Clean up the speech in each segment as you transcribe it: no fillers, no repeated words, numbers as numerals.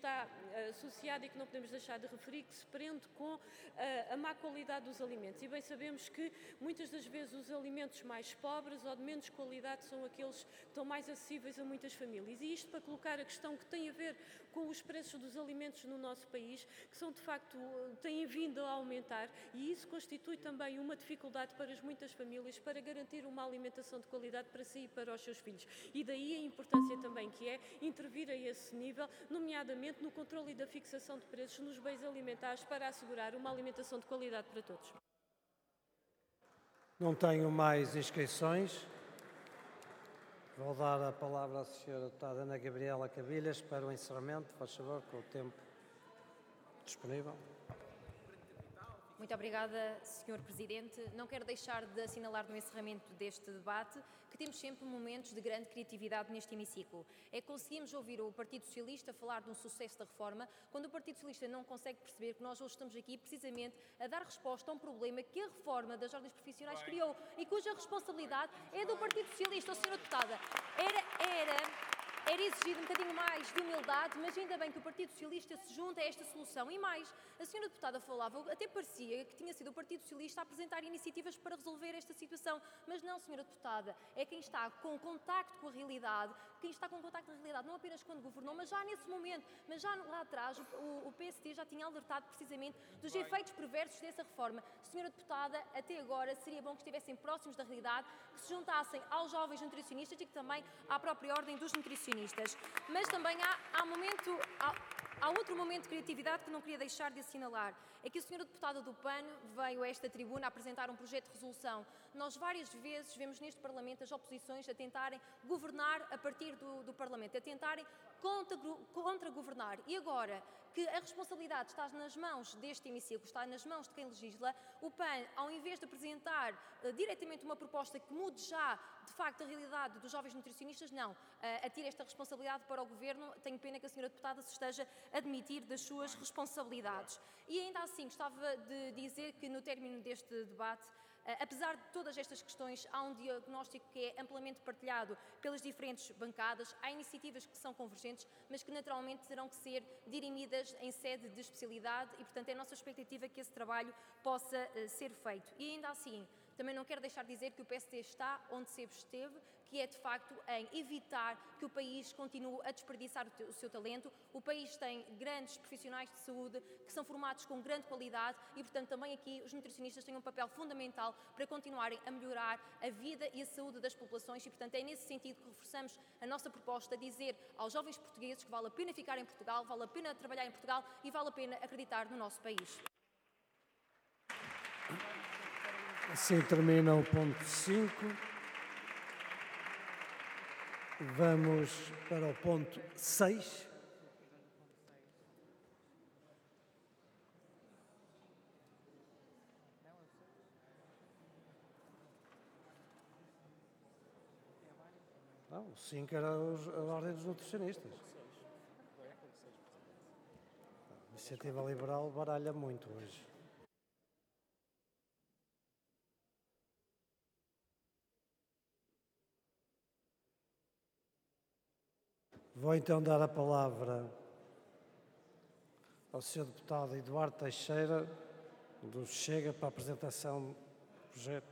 está associada e que não podemos deixar de referir, que se prende com a má qualidade dos alimentos. E bem sabemos que muitas das vezes os alimentos mais pobres ou de menos qualidade são aqueles que estão mais acessíveis a muitas famílias. E isto para colocar a questão que tem a ver com os preços dos alimentos no nosso país, que são de facto, têm vindo a aumentar, e isso constitui também uma dificuldade para as muitas famílias para garantir uma alimentação de qualidade para si e para os seus filhos. E daí a importância também que é intervir a esse nível, nomeadamente no controle e da fixação de preços nos bens alimentares para assegurar uma alimentação de qualidade para todos. Não tenho mais inscrições. Vou dar a palavra à senhora deputada Ana Gabriela Cabilhas para o encerramento, faz favor, com o tempo disponível. Muito obrigada, Sr. Presidente. Não quero deixar de assinalar no encerramento deste debate que temos sempre momentos de grande criatividade neste hemiciclo. É que conseguimos ouvir o Partido Socialista falar de um sucesso da reforma, quando o Partido Socialista não consegue perceber que nós hoje estamos aqui precisamente a dar resposta a um problema que a reforma das ordens profissionais criou e cuja responsabilidade é do Partido Socialista. Sra. Deputada, era exigido um bocadinho mais de humildade, mas ainda bem que o Partido Socialista se junta a esta solução. E mais, a senhora deputada falava, até parecia que tinha sido o Partido Socialista a apresentar iniciativas para resolver esta situação, mas não, senhora deputada, é quem está com contacto com a realidade, não apenas quando governou, mas já nesse momento, mas já lá atrás o PSD já tinha alertado precisamente dos efeitos perversos dessa reforma. Senhora deputada, até agora seria bom que estivessem próximos da realidade, que se juntassem aos jovens nutricionistas e que também à própria ordem dos nutricionistas. Mas também há outro momento de criatividade que não queria deixar de assinalar. É que a senhora deputada do PAN veio a esta tribuna apresentar um projeto de resolução. Nós várias vezes vemos neste Parlamento as oposições a tentarem governar a partir do Parlamento, a tentarem contra-governar. E agora que a responsabilidade está nas mãos deste hemiciclo, está nas mãos de quem legisla, o PAN, ao invés de apresentar diretamente uma proposta que mude já, de facto, a realidade dos jovens nutricionistas, não. Atira esta responsabilidade para o Governo. Tenho pena que a senhora deputada se esteja a admitir das suas responsabilidades. E ainda assim, gostava de dizer que no término deste debate, apesar de todas estas questões, há um diagnóstico que é amplamente partilhado pelas diferentes bancadas, há iniciativas que são convergentes, mas que naturalmente terão que ser dirimidas em sede de especialidade e, portanto, é a nossa expectativa que esse trabalho possa ser feito. E ainda assim, também não quero deixar de dizer que o PSD está onde sempre esteve, que é de facto em evitar que o país continue a desperdiçar o seu talento. O país tem grandes profissionais de saúde que são formados com grande qualidade e, portanto, também aqui os nutricionistas têm um papel fundamental para continuarem a melhorar a vida e a saúde das populações e, portanto, é nesse sentido que reforçamos a nossa proposta, dizer aos jovens portugueses que vale a pena ficar em Portugal, vale a pena trabalhar em Portugal e vale a pena acreditar no nosso país. Assim termina o ponto 5. Vamos para o ponto 6. Não, o 5 era a ordem dos nutricionistas. A Iniciativa Liberal baralha muito hoje. Vou então dar a palavra ao Sr. Deputado Eduardo Teixeira, do Chega, para a apresentação do projeto.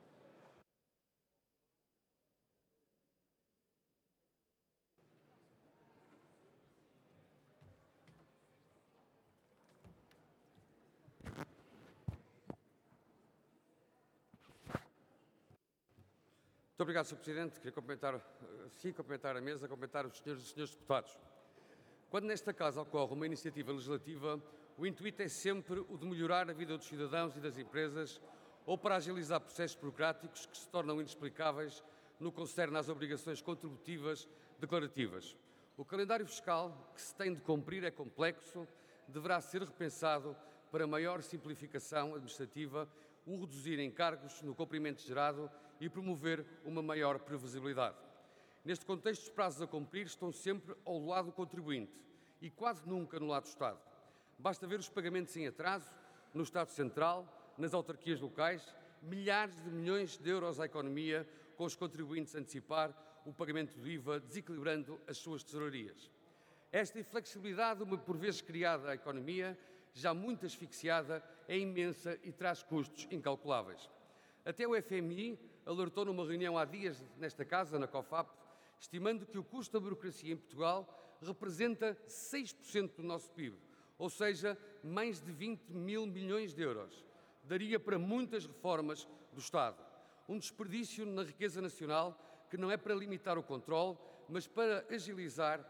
Muito obrigado, Sr. Presidente. Queria cumprimentar a mesa, cumprimentar os senhores e senhores deputados. Quando nesta Casa ocorre uma iniciativa legislativa, o intuito é sempre o de melhorar a vida dos cidadãos e das empresas ou para agilizar processos burocráticos que se tornam inexplicáveis no que concerne às obrigações contributivas declarativas. O calendário fiscal que se tem de cumprir é complexo, deverá ser repensado para maior simplificação administrativa, o reduzir encargos no cumprimento gerado e promover uma maior previsibilidade. Neste contexto, os prazos a cumprir estão sempre ao lado do contribuinte e quase nunca no lado do Estado. Basta ver os pagamentos em atraso no Estado Central, nas autarquias locais, milhares de milhões de euros à economia, com os contribuintes a antecipar o pagamento do IVA, desequilibrando as suas tesourarias. Esta inflexibilidade, uma por vezes criada à economia, já muito asfixiada, é imensa e traz custos incalculáveis. Até o FMI alertou numa reunião há dias nesta casa, na COFAP, estimando que o custo da burocracia em Portugal representa 6% do nosso PIB, ou seja, mais de 20 mil milhões de euros. Daria para muitas reformas do Estado. Um desperdício na riqueza nacional que não é para limitar o controle, mas para agilizar,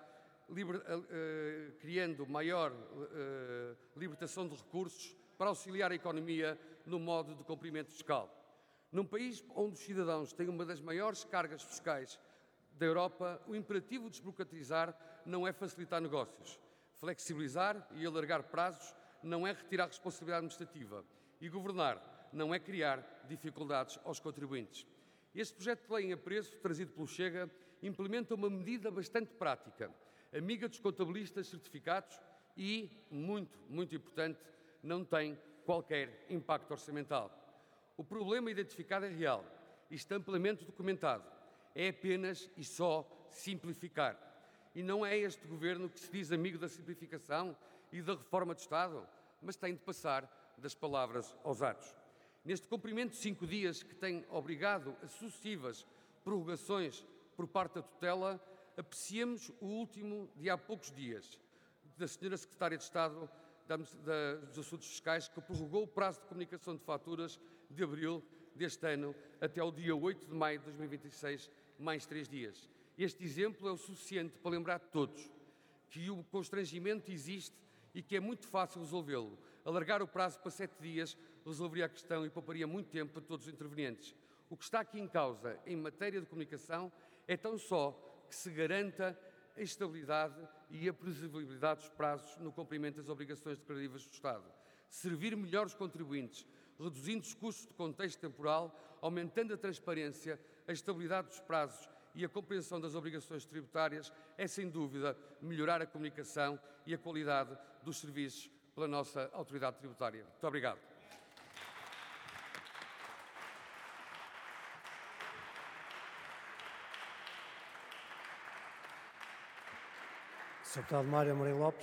criando maior libertação de recursos para auxiliar a economia no modo de cumprimento fiscal. Num país onde os cidadãos têm uma das maiores cargas fiscais da Europa, o imperativo de desburocratizar não é facilitar negócios. Flexibilizar e alargar prazos não é retirar responsabilidade administrativa. E governar não é criar dificuldades aos contribuintes. Este projeto de lei em apreço, trazido pelo Chega, implementa uma medida bastante prática, amiga dos contabilistas certificados e, muito importante, não tem qualquer impacto orçamental. O problema identificado é real e está amplamente documentado. É apenas e só simplificar. E não é este governo que se diz amigo da simplificação e da reforma do Estado, mas tem de passar das palavras aos atos. Neste cumprimento de 5 dias que tem obrigado a sucessivas prorrogações por parte da tutela, apreciamos o último de há poucos dias, da Sra. Secretária de Estado dos Assuntos Fiscais, que prorrogou o prazo de comunicação de faturas de abril deste ano até ao dia 8 de maio de 2026, mais 3 dias. Este exemplo é o suficiente para lembrar a todos que o constrangimento existe e que é muito fácil resolvê-lo. Alargar o prazo para 7 dias resolveria a questão e pouparia muito tempo para todos os intervenientes. O que está aqui em causa, em matéria de comunicação, é tão só que se garanta a estabilidade e a previsibilidade dos prazos no cumprimento das obrigações declarativas do Estado. Servir melhor os contribuintes, reduzindo os custos de contexto temporal, aumentando a transparência, a estabilidade dos prazos e a compreensão das obrigações tributárias, é sem dúvida melhorar a comunicação e a qualidade dos serviços pela nossa autoridade tributária. Muito obrigado. Sr. Deputado Mário Amorim Lopes.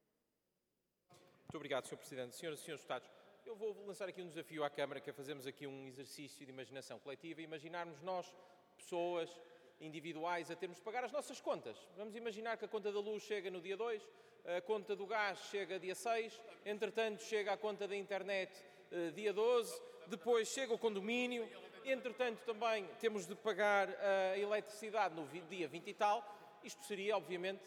Muito obrigado, Sr. Presidente. Senhoras e Senhores Deputados, eu vou lançar aqui um desafio à Câmara, que é fazermos aqui um exercício de imaginação coletiva e imaginarmos nós, pessoas individuais, a termos de pagar as nossas contas. Vamos imaginar que a conta da luz chega no dia 2, a conta do gás chega dia 6, entretanto chega a conta da internet dia 12, depois chega o condomínio, entretanto também temos de pagar a eletricidade no dia 20 e tal. Isto seria, obviamente,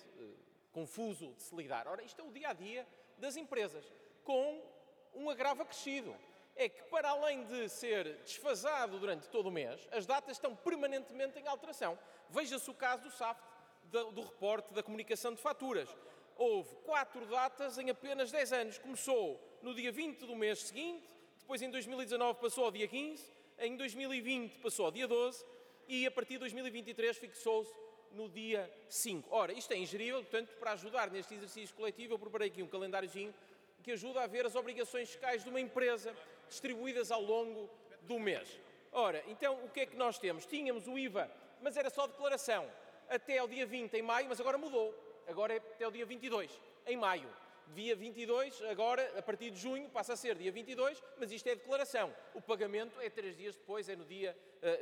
confuso de se lidar. Ora, isto é o dia-a-dia das empresas, com um agravo acrescido. É que, para além de ser desfasado durante todo o mês, as datas estão permanentemente em alteração. Veja-se o caso do SAFT, do reporte da comunicação de faturas. Houve 4 datas em apenas 10 anos. Começou no dia 20 do mês seguinte, depois em 2019 passou ao dia 15, em 2020 passou ao dia 12 e a partir de 2023 fixou-se no dia 5. Ora, isto é ingerível, portanto, para ajudar neste exercício coletivo, eu preparei aqui um calendáriozinho que ajuda a ver as obrigações fiscais de uma empresa distribuídas ao longo do mês. Ora, então, o que é que nós temos? Tínhamos o IVA, mas era só declaração, até ao dia 20 em maio, mas agora mudou. Agora é até ao dia 22, em maio. Dia 22, agora, a partir de junho, passa a ser dia 22, mas isto é declaração. O pagamento é 3 dias depois, é no dia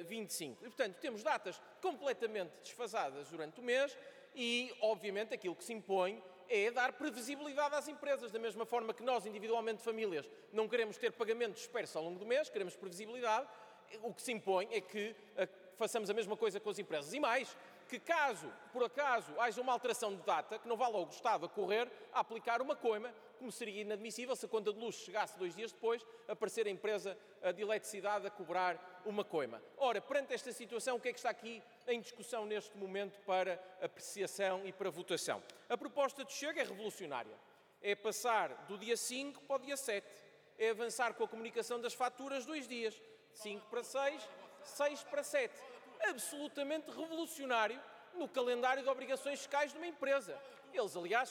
25. E, portanto, temos datas completamente desfasadas durante o mês e, obviamente, aquilo que se impõe é dar previsibilidade às empresas. Da mesma forma que nós, individualmente, famílias, não queremos ter pagamentos dispersos ao longo do mês, queremos previsibilidade, o que se impõe é que façamos a mesma coisa com as empresas. E mais, que caso, por acaso, haja uma alteração de data, que não vá logo o Estado a correr a aplicar uma coima, como seria inadmissível se a conta de luz chegasse 2 dias depois, aparecer a empresa de eletricidade a cobrar uma coima. Ora, perante esta situação, o que é que está aqui em discussão neste momento para apreciação e para votação? A proposta de Chega é revolucionária. É passar do dia 5 para o dia 7. É avançar com a comunicação das faturas 2 dias. 5 para 6, 6 para 7. Absolutamente revolucionário no calendário de obrigações fiscais de uma empresa. Eles, aliás,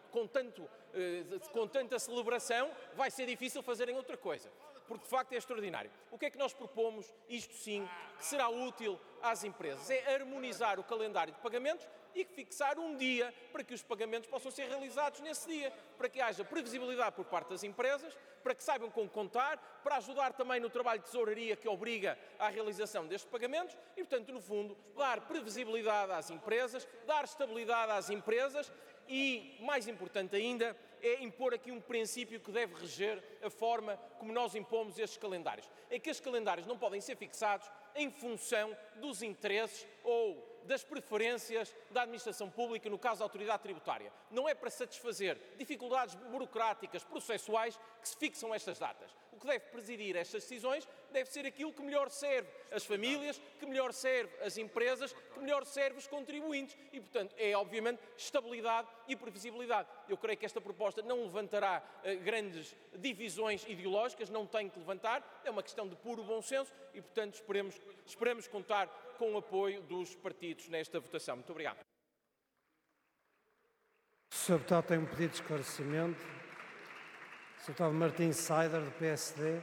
com tanta celebração, vai ser difícil fazerem outra coisa, porque de facto é extraordinário. O que é que nós propomos, isto sim, que será útil às empresas? É harmonizar o calendário de pagamentos e fixar um dia para que os pagamentos possam ser realizados nesse dia, para que haja previsibilidade por parte das empresas, para que saibam com contar, para ajudar também no trabalho de tesouraria que obriga à realização destes pagamentos e, portanto, no fundo, dar previsibilidade às empresas, dar estabilidade às empresas e, mais importante ainda, é impor aqui um princípio que deve reger a forma como nós impomos estes calendários. É que estes calendários não podem ser fixados em função dos interesses ou das preferências da administração pública, no caso da autoridade tributária. Não é para satisfazer dificuldades burocráticas, processuais, que se fixam estas datas. O que deve presidir estas decisões deve ser aquilo que melhor serve as famílias, que melhor serve as empresas, que melhor serve os contribuintes e, portanto, é obviamente estabilidade e previsibilidade. Eu creio que esta proposta não levantará grandes divisões ideológicas, não tem que levantar, é uma questão de puro bom senso e, portanto, esperemos contar com o apoio dos partidos nesta votação. Muito obrigado. O Sr. Deputado tem um pedido de esclarecimento. O Sr. Deputado Martim Saider, do PSD.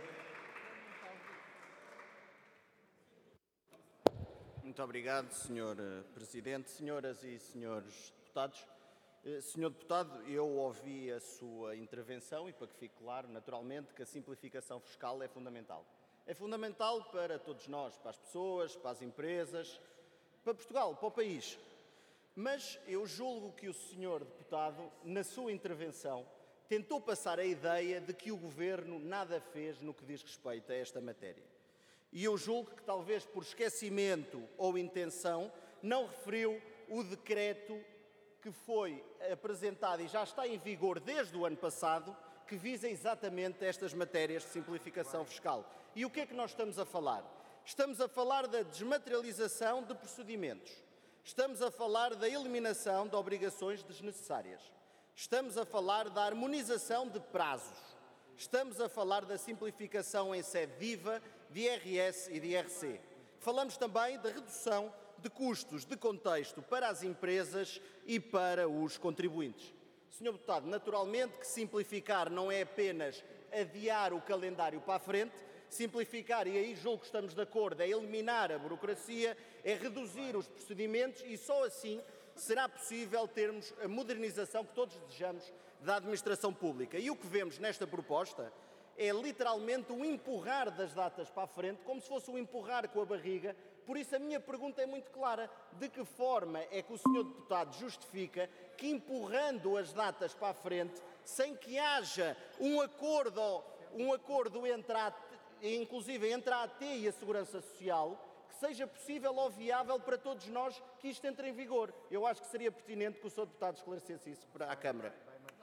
Muito obrigado, Sr. Presidente. Senhoras e senhores deputados. Sr. Deputado, eu ouvi a sua intervenção e, para que fique claro, naturalmente, que a simplificação fiscal é fundamental. É fundamental para todos nós, para as pessoas, para as empresas, para Portugal, para o país. Mas eu julgo que o Sr. Deputado, na sua intervenção, tentou passar a ideia de que o Governo nada fez no que diz respeito a esta matéria. E eu julgo que, talvez por esquecimento ou intenção, não referiu o decreto que foi apresentado e já está em vigor desde o ano passado, que visa exatamente estas matérias de simplificação fiscal. E o que é que nós estamos a falar? Estamos a falar da desmaterialização de procedimentos. Estamos a falar da eliminação de obrigações desnecessárias. Estamos a falar da harmonização de prazos. Estamos a falar da simplificação em sede de IVA, de IRS e de IRC. Falamos também da redução de custos de contexto para as empresas e para os contribuintes. Sr. Deputado, naturalmente que simplificar não é apenas adiar o calendário para a frente, simplificar, e aí julgo que estamos de acordo, é eliminar a burocracia, é reduzir os procedimentos e só assim será possível termos a modernização que todos desejamos da administração pública. E o que vemos nesta proposta é literalmente um empurrar das datas para a frente, como se fosse um empurrar com a barriga. Por isso a minha pergunta é muito clara. De que forma é que o Sr. Deputado justifica que empurrando as datas para a frente, sem que haja um acordo inclusive entre a AT e a Segurança Social, que seja possível ou viável para todos nós que isto entre em vigor? Eu acho que seria pertinente que o Sr. Deputado esclarecesse isso para a Câmara.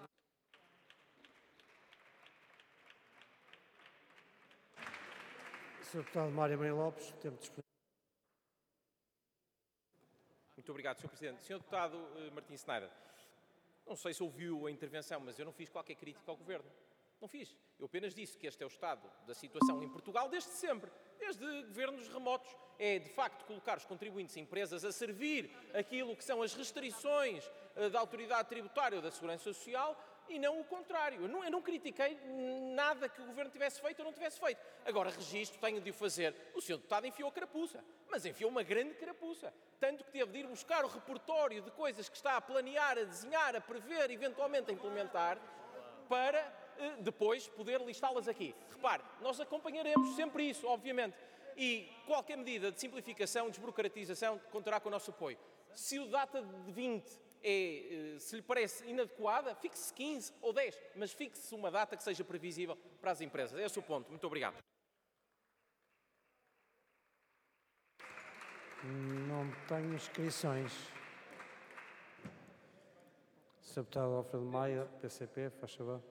Sr. Deputado Mário Maria Lopes, tempo disponível. Muito obrigado, Sr. Presidente. Sr. Deputado Martim Saider, não sei se ouviu a intervenção, mas eu não fiz qualquer crítica ao Governo. Não fiz. Eu apenas disse que este é o estado da situação em Portugal desde sempre, desde governos remotos. É, de facto, colocar os contribuintes e empresas a servir aquilo que são as restrições da autoridade tributária ou da Segurança Social e não o contrário. Eu não critiquei nada que o Governo tivesse feito ou não tivesse feito. Agora, registro, tenho de o fazer. O Sr. Deputado enfiou a carapuça, mas enfiou uma grande carapuça. Tanto que teve de ir buscar o repertório de coisas que está a planear, a desenhar, a prever, eventualmente a implementar, para depois poder listá-las aqui. Repare, nós acompanharemos sempre isso, obviamente, e qualquer medida de simplificação, desburocratização, contará com o nosso apoio. Se o data de 20 se lhe parece inadequada, fixe 15 ou 10, mas fixe uma data que seja previsível para as empresas. É esse o ponto. Muito obrigado. Não tenho inscrições. Sr. Deputado Alfredo Maia, PCP, faz favor.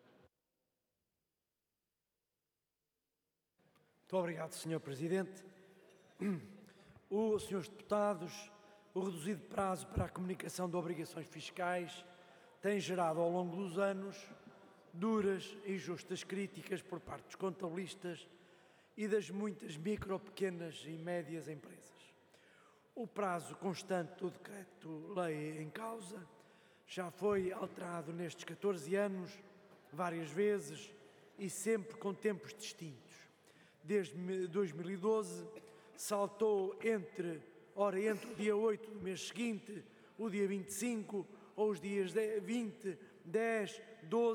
Muito obrigado, Sr. Presidente. Senhores deputados, o reduzido prazo para a comunicação de obrigações fiscais tem gerado ao longo dos anos duras e justas críticas por parte dos contabilistas e das muitas micro, pequenas e médias empresas. O prazo constante do decreto-lei em causa já foi alterado nestes 14 anos várias vezes e sempre com tempos distintos. Desde 2012 saltou entre o dia 8 do mês seguinte, o dia 25 ou os dias 20, 10, 12,